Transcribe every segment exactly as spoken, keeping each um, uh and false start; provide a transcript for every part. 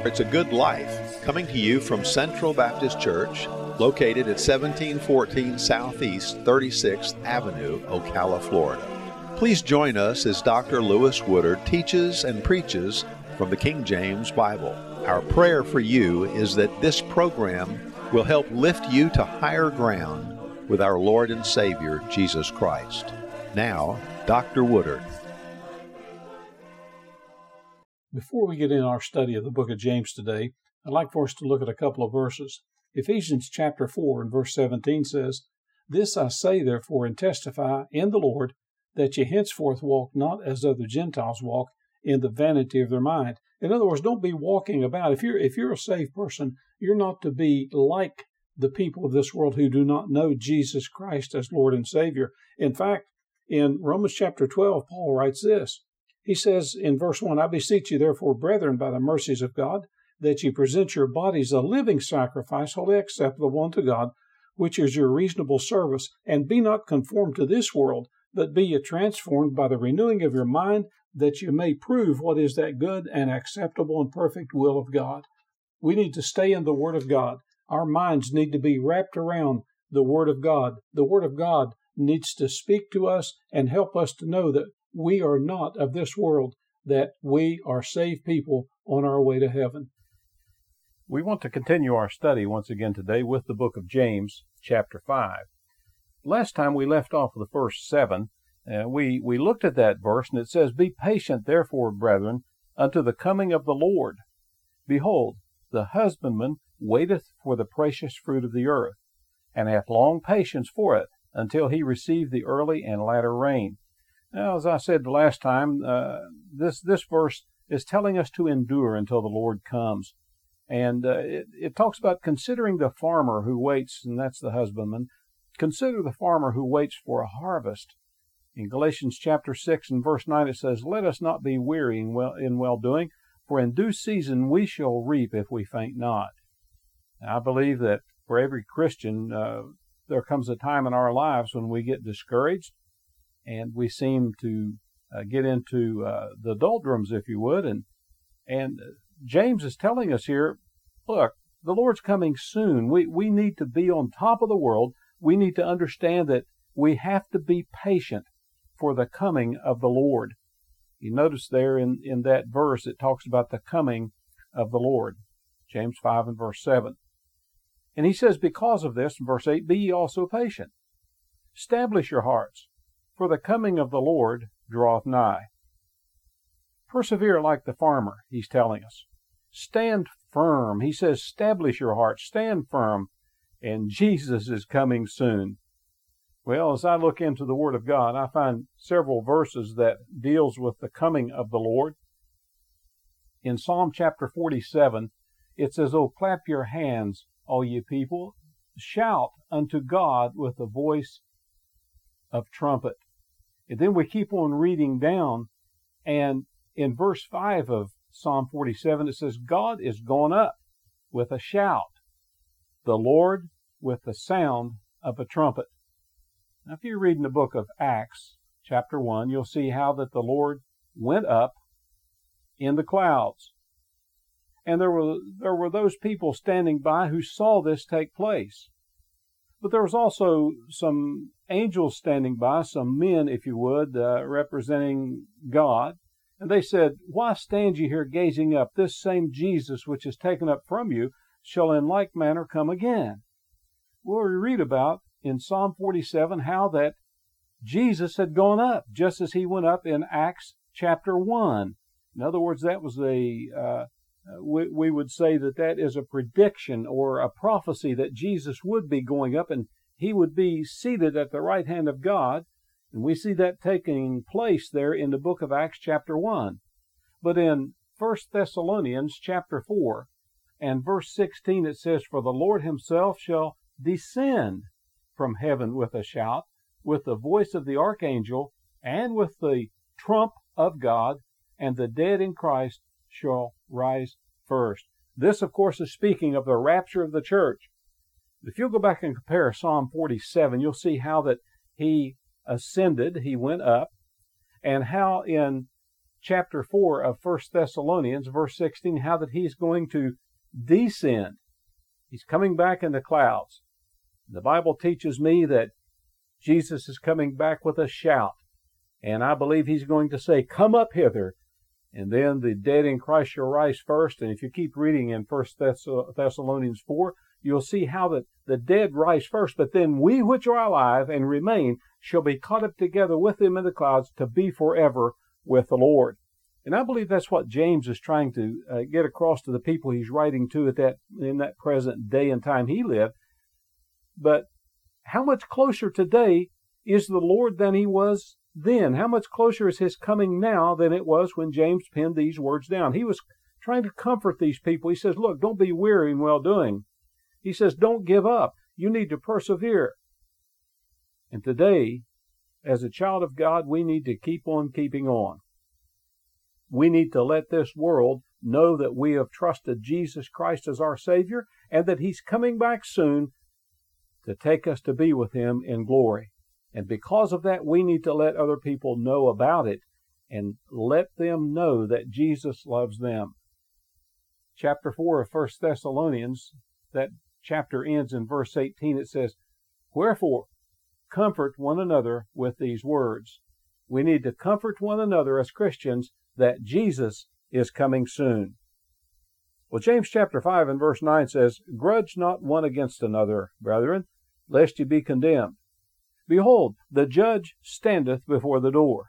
It's a Good Life, coming to you from Central Baptist Church, located at seventeen fourteen Southeast thirty-sixth Avenue, Ocala, Florida. Please join us as Doctor Lewis Woodard teaches and preaches from the King James Bible. Our prayer for you is that this program will help lift you to higher ground with our Lord and Savior, Jesus Christ. Now, Doctor Woodard. Before we get in our study of the book of James today, I'd like for us to look at a couple of verses. Ephesians chapter four and verse seventeen says, "This I say therefore and testify in the Lord, that ye henceforth walk not as other Gentiles walk, in the vanity of their mind." In other words, don't be walking about. If you're if you're a saved person, you're not to be like the people of this world who do not know Jesus Christ as Lord and Savior. In fact, in Romans chapter twelve, Paul writes this. He says in verse one, "I beseech you therefore, brethren, by the mercies of God, that ye present your bodies a living sacrifice, wholly acceptable unto God, which is your reasonable service. And be not conformed to this world, but be ye transformed by the renewing of your mind, that you may prove what is that good and acceptable and perfect will of God." We need to stay in the Word of God. Our minds need to be wrapped around the Word of God. The Word of God needs to speak to us and help us to know that we are not of this world, that we are saved people on our way to heaven. We want to continue our study once again today with the book of James, chapter five. Last time we left off with the first seven. Uh, we, we looked at that verse, and it says, "Be patient, therefore, brethren, unto the coming of the Lord. Behold, the husbandman waiteth for the precious fruit of the earth, and hath long patience for it, until he receive the early and latter rain." Now, as I said the last time, uh, this this verse is telling us to endure until the Lord comes. And uh, it, it talks about considering the farmer who waits, and that's the husbandman. Consider the farmer who waits for a harvest. In Galatians chapter six and verse nine, it says, "Let us not be weary in well in well-doing, for in due season we shall reap if we faint not." Now, I believe that for every Christian, uh, there comes a time in our lives when we get discouraged, and we seem to uh, get into uh, the doldrums, if you would. And and James is telling us here, look, the Lord's coming soon. We we need to be on top of the world. We need to understand that we have to be patient for the coming of the Lord. You notice there in, in that verse, it talks about the coming of the Lord. James five and verse seven. And he says, because of this, in verse eight, "Be ye also patient. Establish your hearts, for the coming of the Lord draweth nigh." Persevere like the farmer, he's telling us. Stand firm. He says, establish your heart, stand firm, and Jesus is coming soon. Well, as I look into the Word of God, I find several verses that deals with the coming of the Lord. In Psalm chapter forty-seven, it says, "Oh, clap your hands, all ye people, shout unto God with the voice of trumpet." And then we keep on reading down, and in verse five of Psalm forty-seven, it says, "God is gone up with a shout, the Lord with the sound of a trumpet." Now, if you read in the book of Acts, chapter one, you'll see how that the Lord went up in the clouds. And there were, there were those people standing by who saw this take place. But there was also some angels standing by, some men, if you would, uh, representing God. And they said, "Why stand ye here gazing up? This same Jesus which is taken up from you shall in like manner come again." Well, we read about in Psalm forty-seven how that Jesus had gone up, just as he went up in Acts chapter one. In other words, that was a, uh, we, we would say that that is a prediction or a prophecy that Jesus would be going up and he would be seated at the right hand of God. And we see that taking place there in the book of Acts chapter one. But in First Thessalonians chapter four and verse sixteen, it says, "For the Lord himself shall descend from heaven with a shout, with the voice of the archangel, and with the trump of God, and the dead in Christ shall rise first." This, of course, is speaking of the rapture of the church. If you'll go back and compare Psalm forty-seven, you'll see how that he ascended, he went up, and how in chapter four of First Thessalonians, verse sixteen, how that he's going to descend. He's coming back in the clouds. The Bible teaches me that Jesus is coming back with a shout, and I believe he's going to say, "Come up hither." And then the dead in Christ shall rise first. And if you keep reading in First Thessalonians four, you'll see how that the dead rise first, but then we which are alive and remain shall be caught up together with them in the clouds to be forever with the Lord. And I believe that's what James is trying to uh, get across to the people he's writing to at that in that present day and time he lived. But how much closer today is the Lord than he was then? How much closer is his coming now than it was when James penned these words down? He was trying to comfort these people. He says, look, don't be weary in well-doing. He says, don't give up. You need to persevere. And today, as a child of God, we need to keep on keeping on. We need to let this world know that we have trusted Jesus Christ as our Savior and that he's coming back soon to take us to be with him in glory. And because of that, we need to let other people know about it and let them know that Jesus loves them. Chapter four of First Thessalonians, that chapter ends in verse eighteen. It says, "Wherefore, comfort one another with these words." We need to comfort one another as Christians that Jesus is coming soon. Well, James chapter five and verse nine says, "Grudge not one against another, brethren, lest ye be condemned. Behold, the judge standeth before the door."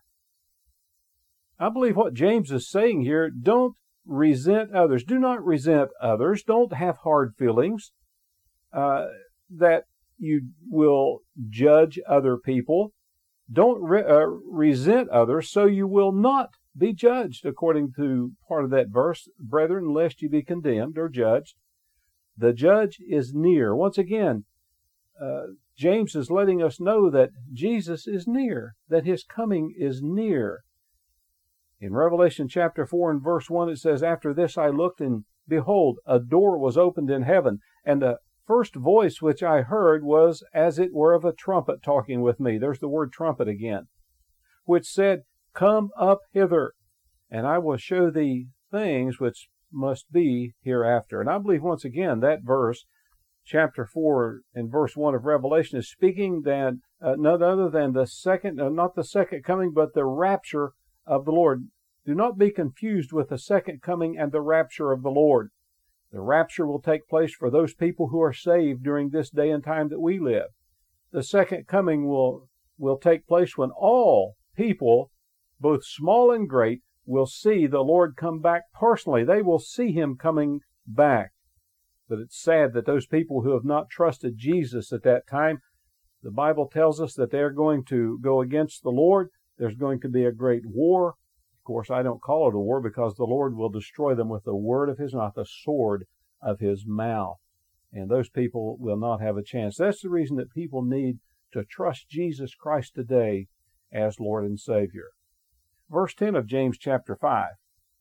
I believe what James is saying here, don't resent others. Do not resent others. Don't have hard feelings uh, that you will judge other people. Don't re- uh, resent others so you will not be judged, according to part of that verse. "Brethren, lest you be condemned," or judged. The judge is near. Once again, uh, James is letting us know that Jesus is near, that his coming is near. In Revelation chapter four and verse one, it says, "After this I looked, and behold, a door was opened in heaven, and the first voice which I heard was as it were of a trumpet talking with me." There's the word trumpet again. "Which said, Come up hither, and I will show thee things which must be hereafter." And I believe once again that verse, chapter four and verse one of Revelation, is speaking that uh, none other than the second, uh, not the second coming, but the rapture of the Lord. Do not be confused with the second coming and the rapture of the Lord. The rapture will take place for those people who are saved during this day and time that we live. The second coming will, will take place when all people, both small and great, will see the Lord come back personally. They will see him coming back. But it's sad that those people who have not trusted Jesus at that time, the Bible tells us that they're going to go against the Lord. There's going to be a great war. Of course, I don't call it a war because the Lord will destroy them with the word of his mouth, the sword of his mouth. And those people will not have a chance. That's the reason that people need to trust Jesus Christ today as Lord and Savior. Verse ten of James chapter five.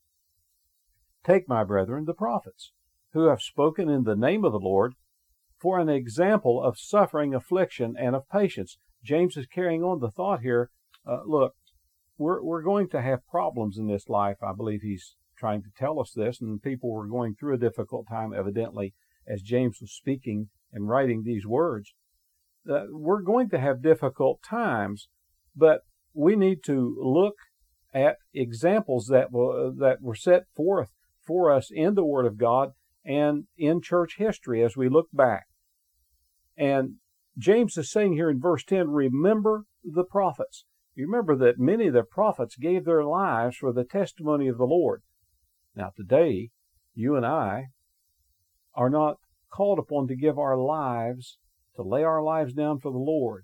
"Take, my brethren, the prophets, who have spoken in the name of the Lord, for an example of suffering, affliction, and of patience." James is carrying on the thought here. Uh, look, we're, we're going to have problems in this life. I believe he's trying to tell us this, and people were going through a difficult time, evidently, as James was speaking and writing these words. Uh, we're going to have difficult times, but we need to look at examples that will, that were set forth for us in the Word of God and in church history as we look back. And James is saying here in verse ten, remember the prophets. You remember that many of the prophets gave their lives for the testimony of the Lord. Now today, you and I are not called upon to give our lives, to lay our lives down for the Lord.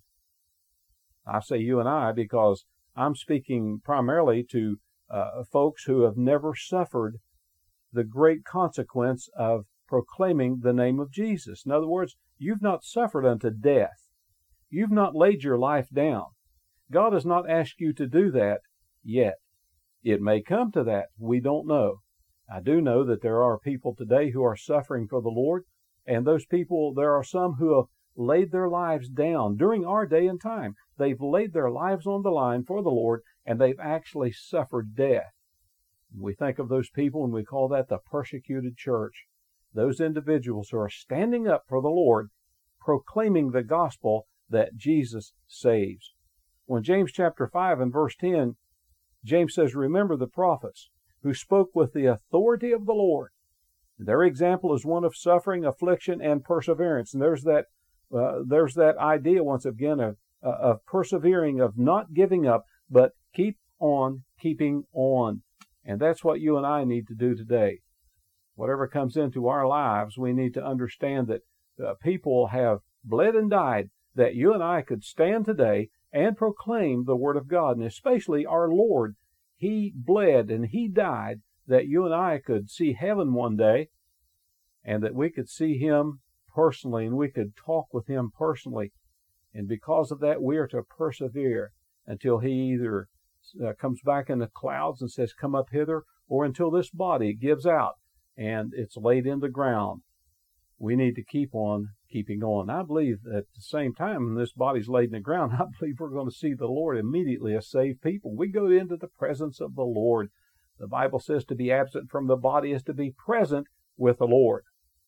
I say you and I because I'm speaking primarily to uh, folks who have never suffered the great consequence of proclaiming the name of Jesus. In other words, you've not suffered unto death. You've not laid your life down. God has not asked you to do that yet. It may come to that. We don't know. I do know that there are people today who are suffering for the Lord, and those people, there are some who have laid their lives down during our day and time. They've laid their lives on the line for the Lord, and they've actually suffered death. We think of those people and we call that the persecuted church. Those individuals who are standing up for the Lord, proclaiming the gospel that Jesus saves. When James chapter five and verse ten, James says, remember the prophets who spoke with the authority of the Lord. Their example is one of suffering, affliction, and perseverance. And there's that uh, there's that idea once again of, uh, of persevering, of not giving up, but keep on keeping on. And that's what you and I need to do today. Whatever comes into our lives, we need to understand that uh, people have bled and died that you and I could stand today and proclaim the Word of God, and especially our Lord. He bled and He died that you and I could see heaven one day, and that we could see Him personally, and we could talk with Him personally. And because of that, we are to persevere until He either uh, comes back in the clouds and says, come up hither, or until this body gives out and it's laid in the ground. We need to keep on keeping on. I believe that at the same time, when this body's laid in the ground, I believe we're going to see the Lord immediately as saved people. We go into the presence of the Lord. The Bible says to be absent from the body is to be present with the Lord.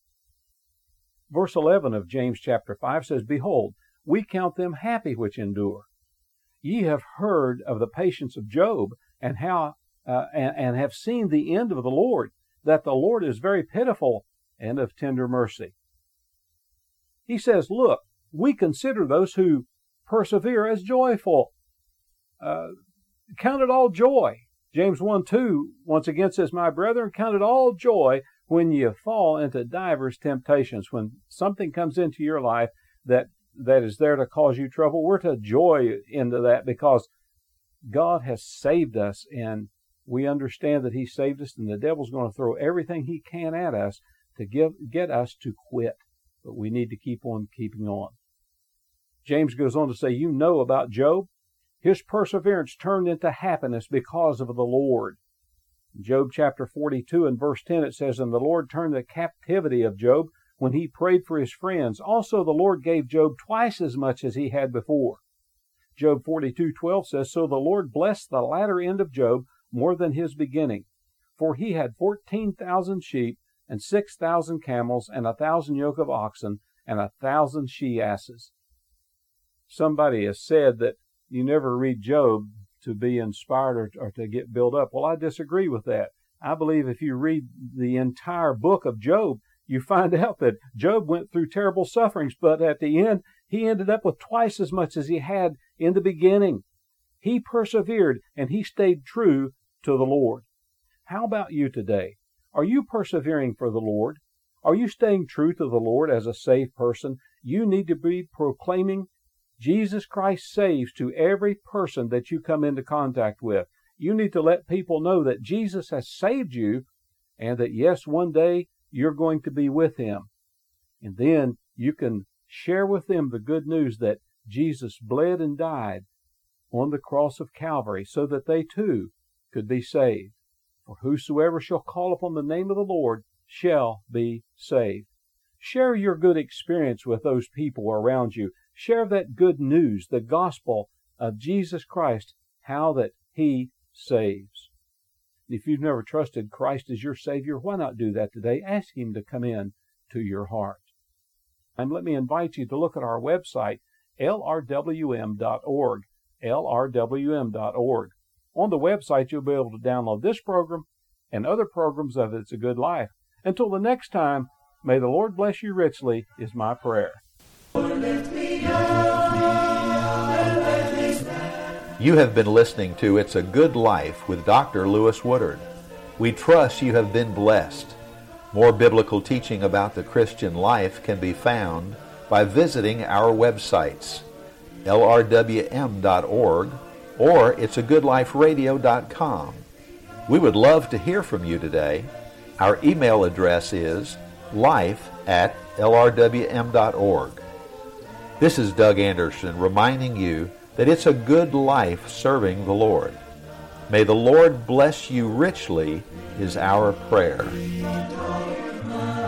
Verse eleven of James chapter five says, behold, we count them happy which endure. Ye have heard of the patience of Job, and how uh, and, and have seen the end of the Lord, that the Lord is very pitiful and of tender mercy. He says, look, we consider those who persevere as joyful. Uh, count it all joy. James one two once again says, my brethren, count it all joy when you fall into divers temptations. When something comes into your life that that is there to cause you trouble, we're to joy into that, because God has saved us, and we understand that He saved us, and the devil's going to throw everything he can at us to give, get us to quit. But we need to keep on keeping on. James goes on to say, you know about Job. His perseverance turned into happiness because of the Lord. In Job chapter forty-two and verse ten, it says, and the Lord turned the captivity of Job when he prayed for his friends. Also the Lord gave Job twice as much as he had before. Job forty-two twelve says, so the Lord blessed the latter end of Job more than his beginning. For he had fourteen thousand sheep, and six thousand camels, and a thousand yoke of oxen, and a thousand she-asses. Somebody has said that you never read Job to be inspired or, or to get built up. Well, I disagree with that. I believe if you read the entire book of Job, you find out that Job went through terrible sufferings, but at the end, he ended up with twice as much as he had in the beginning. He persevered, and he stayed true to the Lord. How about you today? Are you persevering for the Lord? Are you staying true to the Lord as a saved person? You need to be proclaiming Jesus Christ saves to every person that you come into contact with. You need to let people know that Jesus has saved you, and that yes, one day you're going to be with Him. And then you can share with them the good news that Jesus bled and died on the cross of Calvary so that they too could be saved. For whosoever shall call upon the name of the Lord shall be saved. Share your good experience with those people around you. Share that good news, the gospel of Jesus Christ, how that He saves. If you've never trusted Christ as your Savior, why not do that today? Ask Him to come in to your heart. And let me invite you to look at our website, L R W M dot org, L R W M dot org. On the website, you'll be able to download this program and other programs of It's a Good Life. Until the next time, may the Lord bless you richly, is my prayer. You have been listening to It's a Good Life with Doctor Lewis Woodard. We trust you have been blessed. More biblical teaching about the Christian life can be found by visiting our websites, L R W M dot org or it's a good life radio dot com. We would love to hear from you today. Our email address is life at L R W M dot org. This is Doug Anderson reminding you that it's a good life serving the Lord. May the Lord bless you richly is our prayer.